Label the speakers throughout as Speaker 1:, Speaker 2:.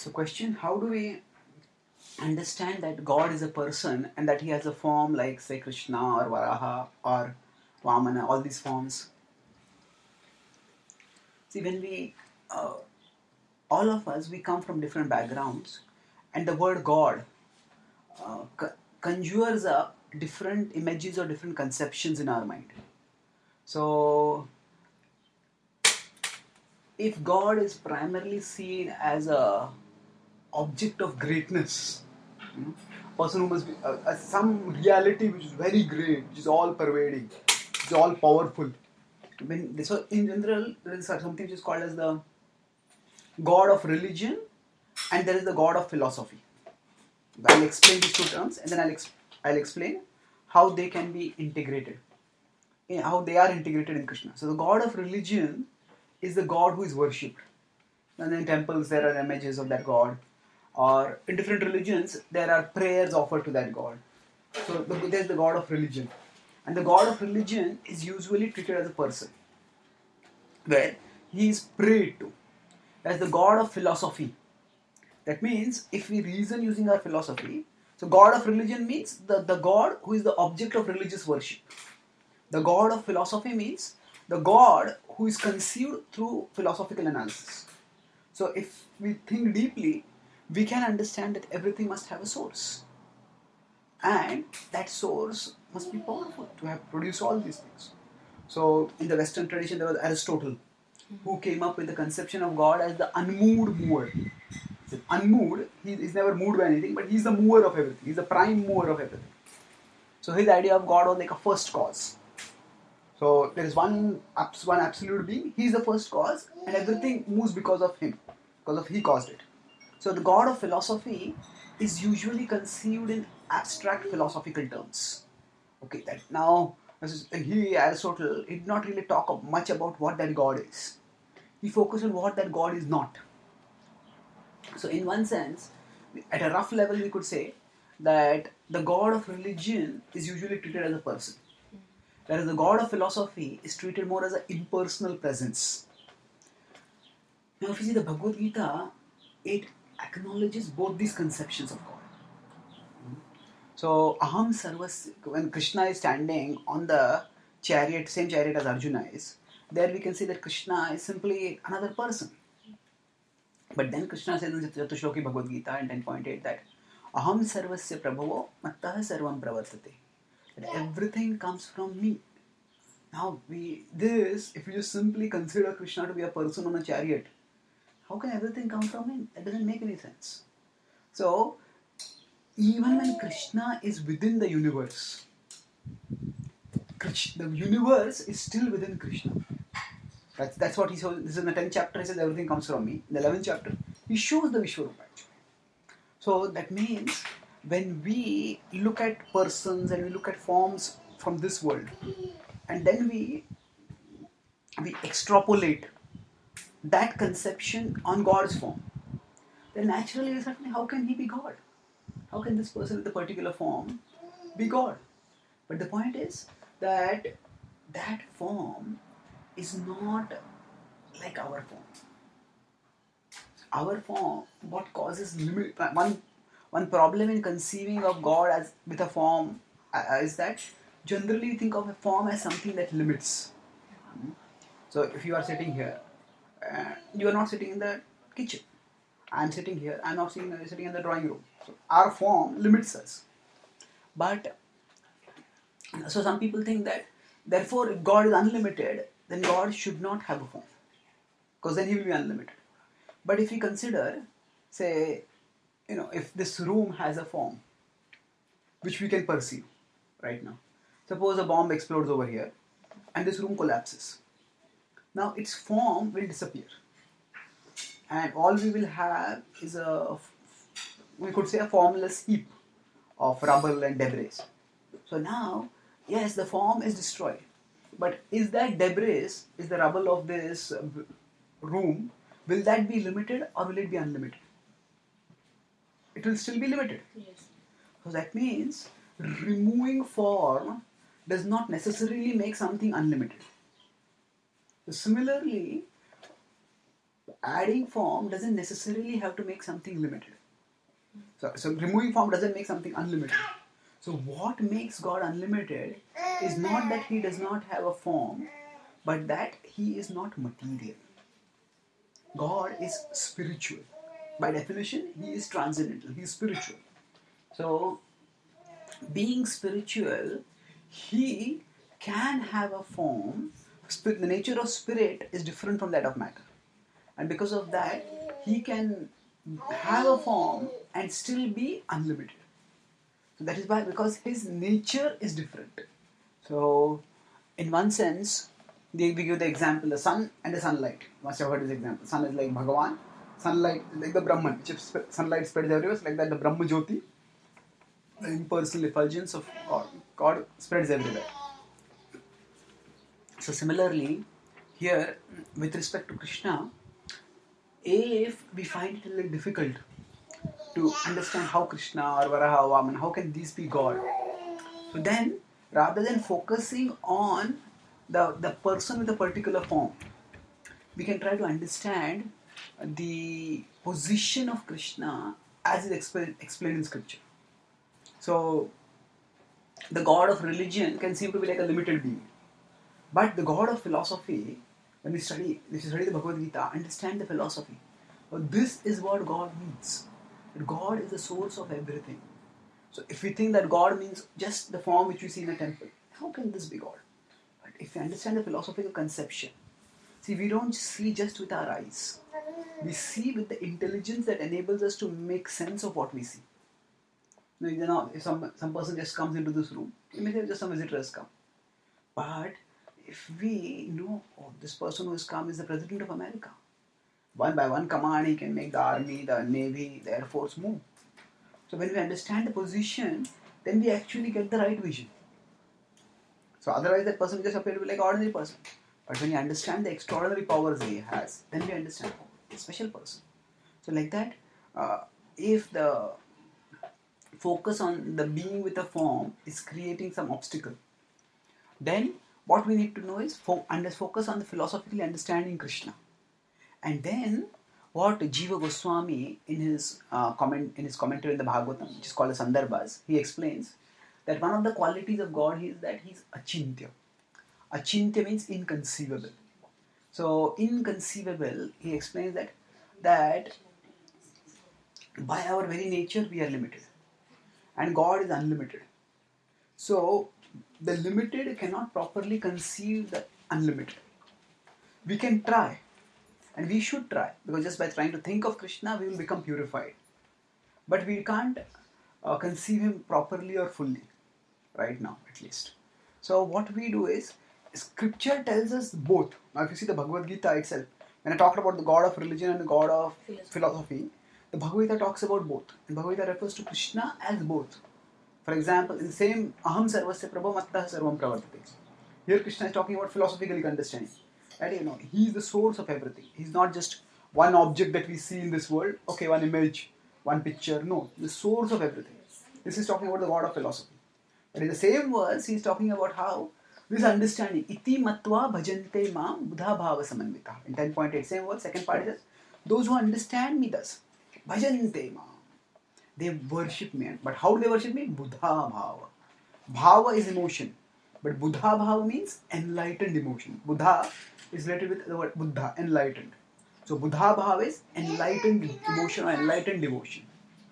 Speaker 1: So question, how do we understand that God is a person and that he has a form like say Krishna or Varaha or Vamana, all these forms? See, when we, all of us, we come from different backgrounds, and the word God conjures up different images or different conceptions in our mind. So, if God is primarily seen as a object of greatness, you know, person who must be some reality which is very great, which is all pervading, which is all powerful. So in general, there is something which is called as the God of religion, and there is the God of philosophy. I'll explain these two terms, and then I'll explain how they can be integrated, how they are integrated in Krishna. So the God of religion is the God who is worshipped. And in temples there are images of that God, or in different religions there are prayers offered to that God. So there's the God of religion, and the God of religion is usually treated as a person, where he is prayed to. As the God of philosophy, that means if we reason using our philosophy, so God of religion means the God who is the object of religious worship. The God of philosophy means the God who is conceived through philosophical analysis. So if we think deeply, we can understand that everything must have a source. And that source must be powerful to have produced all these things. So in the Western tradition, there was Aristotle, who came up with the conception of God as the unmoved mover. So unmoved, he is never moved by anything, but he's the mover of everything. He's the prime mover of everything. So his idea of God was like a first cause. So there is one absolute being, he is the first cause, and everything moves because of him, because of he caused it. So the God of philosophy is usually conceived in abstract philosophical terms. Okay, that now Aristotle did not really talk much about what that God is. He focused on what that God is not. So in one sense, at a rough level, we could say that the God of religion is usually treated as a person, whereas the God of philosophy is treated more as an impersonal presence. Now, if you see the Bhagavad Gita, it acknowledges both these conceptions of God. So, Aham Sarvasya, when Krishna is standing on the chariot, same chariot as Arjuna is, there we can see that Krishna is simply another person. But then Krishna says in Chatushloki Bhagavad Gita in 10.8 that Aham Sarvasya Prabhavo Mattah Sarvam Pravartate. That everything comes from me. Now, if you just simply consider Krishna to be a person on a chariot, how can everything come from him? That doesn't make any sense. So, even when Krishna is within the universe, the universe is still within Krishna. That's what he says. This is in the 10th chapter, he says everything comes from me. In the 11th chapter, he shows the Vishwarupa actually. So that means when we look at persons and we look at forms from this world, and then we extrapolate that conception on God's form, then naturally, certainly, how can he be God? How can this person with a particular form be God? But the point is that that form is not like our form. Our form, what causes limit, one problem in conceiving of God as with a form is that generally we think of a form as something that limits. So if you are sitting here, you are not sitting in the kitchen. I am sitting here. I am not sitting in the drawing room. So our form limits us. But so some people think that therefore if God is unlimited, then God should not have a form, because then he will be unlimited. But if we consider, say, if this room has a form, which we can perceive right now. Suppose a bomb explodes over here, and this room collapses. Now its form will disappear. And all we will have is we could say a formless heap of rubble and debris. So now, yes, the form is destroyed. But is that debris, is the rubble of this room, will that be limited or will it be unlimited? It will still be limited.
Speaker 2: Yes.
Speaker 1: So that means removing form does not necessarily make something unlimited. So similarly, adding form doesn't necessarily have to make something limited. So removing form doesn't make something unlimited. So what makes God unlimited is not that he does not have a form, but that he is not material. God is spiritual. By definition, he is transcendental, he is spiritual. So, being spiritual, he can have a form. The nature of spirit is different from that of matter. And because of that, he can have a form and still be unlimited. So that is why, because his nature is different. So, in one sense, we give the example, the sun and the sunlight. You must have heard this example. Sun is like Bhagavan, sunlight is like the Brahman, which is sunlight spreads everywhere, so like that the Brahma Jyoti, the impersonal effulgence of God. God spreads everywhere. So similarly, here, with respect to Krishna, if we find it a little difficult to understand how Krishna or Varaha or Vaman, how can these be God? So then, rather than focusing on the person with a particular form, we can try to understand the position of Krishna as is explained in scripture. So, the god of religion can seem to be like a limited being. But the god of philosophy, when if you study the Bhagavad Gita, understand the philosophy. This is what God means. God is the source of everything. So if we think that God means just the form which we see in a temple, how can this be God? But if we understand the philosophical conception, see, we don't see just with our eyes. We see with the intelligence that enables us to make sense of what we see. You know, if some person just comes into this room, you may say just some visitor has come. But if we know, oh, this person who has come is the President of America. One by one command, he can make the army, the navy, the air force move. So when we understand the position, then we actually get the right vision. So otherwise that person will just appear to be like an ordinary person. But when you understand the extraordinary powers he has, then we understand, oh, a special person. So like that, if the focus on the being with a form is creating some obstacle, then what we need to know is focus on the philosophically understanding Krishna. And then what Jiva Goswami in his commentary in the Bhagavatam, which is called the Sandarbhas, he explains that one of the qualities of God is that he is achintya. Achintya means inconceivable. So inconceivable, he explains that by our very nature we are limited, and God is unlimited. So the limited cannot properly conceive the unlimited. We can try, and we should try, because just by trying to think of Krishna, we will become purified. But we can't conceive him properly or fully, right now at least. So what we do is, scripture tells us both. Now if you see the Bhagavad Gita itself, when I talked about the god of religion and the god of philosophy, the Bhagavad Gita talks about both. And Bhagavad Gita refers to Krishna as both. For example, in the same Aham Sarvasya Prabho Mattah Sarvam Pravartate. Here Krishna is talking about philosophically understanding. Right? You know, he is the source of everything. He's not just one object that we see in this world. Okay, one image, one picture. No, the source of everything. This is talking about the god of philosophy. But in the same verse, he is talking about how this understanding, iti matva bhajante mam buddha bhava samanvita. In 10.8, same verse, second part is, those who understand me thus, bhajante mam. They worship me. But how do they worship me? Buddha bhava. Bhava is emotion. But Buddha bhava means enlightened emotion. Buddha is related with the word Buddha, enlightened. So Buddha bhava is enlightened emotion or enlightened devotion.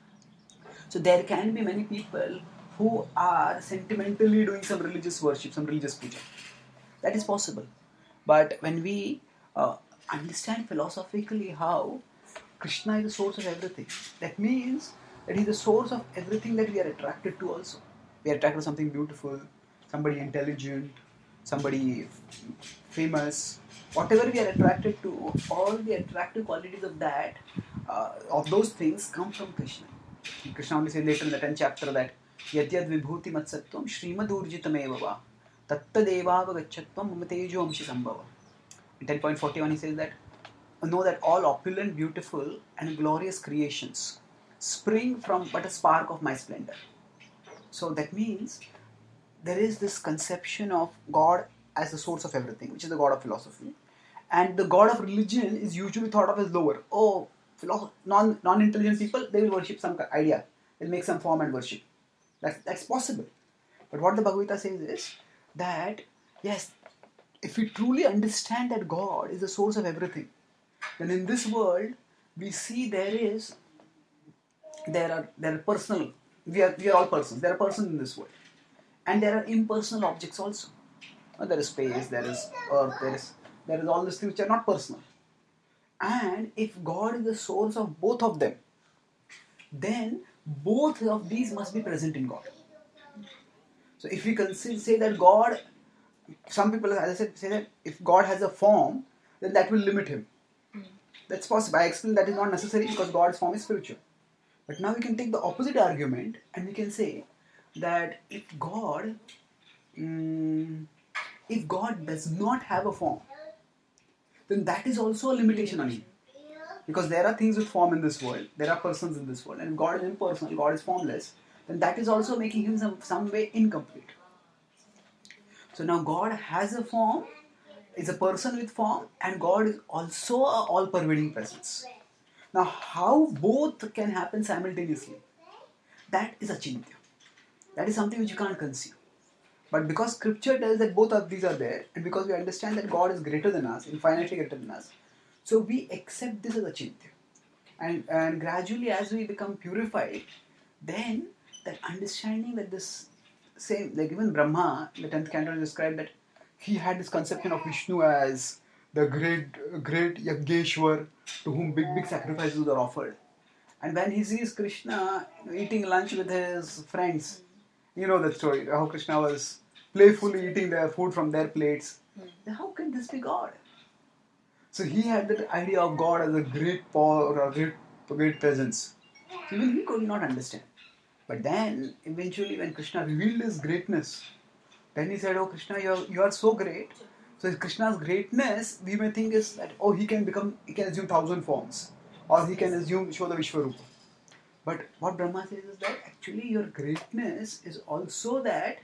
Speaker 1: So there can be many people who are sentimentally doing some religious worship, some religious puja. That is possible. But when we understand philosophically how Krishna is the source of everything, that means that he is the source of everything that we are attracted to also. We are attracted to something beautiful, somebody intelligent, somebody famous. Whatever we are attracted to, all the attractive qualities of that, of those things come from Krishna. Krishna only says later in the 10th chapter that Yatyad Vibhuti Matsattvam Srimadurjitameva va Tattadevava Gachatvam Mamatejo Amshi Sambhava. In 10.41 he says that know that all opulent, beautiful and glorious creations spring from but a spark of my splendor. So that means there is this conception of God as the source of everything, which is the God of philosophy. And the god of religion is usually thought of as lower. Oh, non-intelligent people, they will worship some idea. They'll make some form and worship. That's possible. But what the Bhagavad Gita says is that, yes, if we truly understand that God is the source of everything, then in this world we see there are personal, we are all persons. There are persons in this world, and there are impersonal objects also. There is space, there is earth, there is all these things which are not personal. And if God is the source of both of them, then both of these must be present in God. So if we say that God, some people, as I said, say that if God has a form, then that will limit him. That's possible. I explained that is not necessary because God's form is spiritual. But now we can take the opposite argument and we can say that if God does not have a form, then that is also a limitation on him. Because there are things with form in this world, there are persons in this world, and if God is impersonal, God is formless, then that is also making him some way incomplete. So now God has a form, is a person with form, and God is also a all-pervading presence. Now how both can happen simultaneously, that is achintya. That is something which you can't conceive. But because scripture tells that both of these are there, and because we understand that God is greater than us, infinitely greater than us, so we accept this as achintya. And gradually as we become purified, then that understanding that this same, like even Brahma in the 10th canto described that he had this conception of Vishnu as the great Yajneshwar to whom big sacrifices are offered. And when he sees Krishna eating lunch with his friends, you know that story, how Krishna was playfully eating their food from their plates. Then how can this be God? So he had that idea of God as a great power or a great presence. Even he could not understand. But then, eventually, when Krishna revealed his greatness, then he said, "Oh Krishna, you are so great." So Krishna's greatness, we may think is that, oh, he can assume 1,000 forms, or he can show the Vishwarupa. But what Brahma says is that actually your greatness is also that,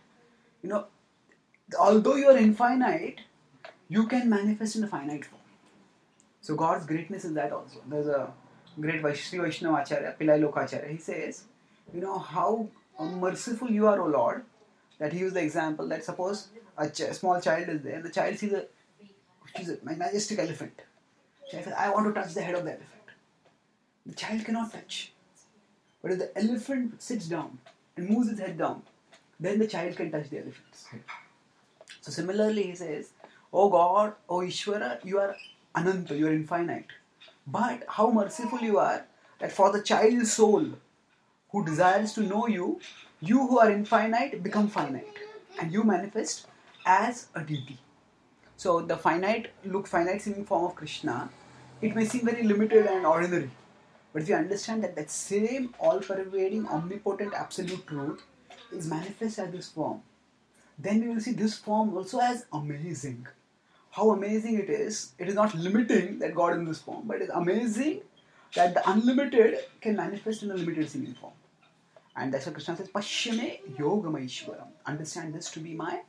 Speaker 1: although you are infinite, you can manifest in a finite form. So God's greatness is that also. There's a great Sri Vaishnava Acharya, Pillai Lokacharya. He says, how merciful you are, O Lord, that he used the example that suppose a small child is there, and the child sees a majestic elephant. The child says, I want to touch the head of the elephant. The child cannot touch. But if the elephant sits down and moves its head down, then the child can touch the elephant's head. So similarly, he says, O God, O Ishvara, you are Ananta, you are infinite. But how merciful you are that for the child's soul who desires to know you, you who are infinite become finite. And you manifest as a deity. So the finite seeming form of Krishna, it may seem very limited and ordinary. But if you understand that that same all-pervading, omnipotent, absolute truth is manifest as this form, then we will see this form also as amazing. How amazing it is not limiting that God is in this form, but it is amazing that the unlimited can manifest in a limited seeming form. And that's why Krishna says, Pashyame Yogama Ishwaram. Understand this to be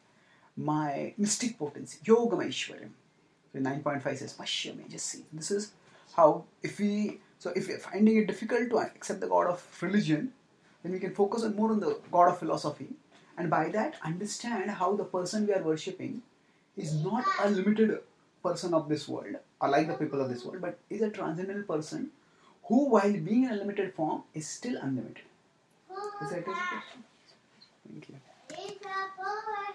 Speaker 1: my mystic potency, Yogama Ishwaram. So 9.5 says, Pashyame, just see. This is how, if we are finding it difficult to accept the God of religion, then we can focus more on the God of philosophy. And by that, understand how the person we are worshipping is not a limited person of this world, or like the people of this world, but is a transcendental person who, while being in a limited form, is still unlimited. Is that a question? Thank you.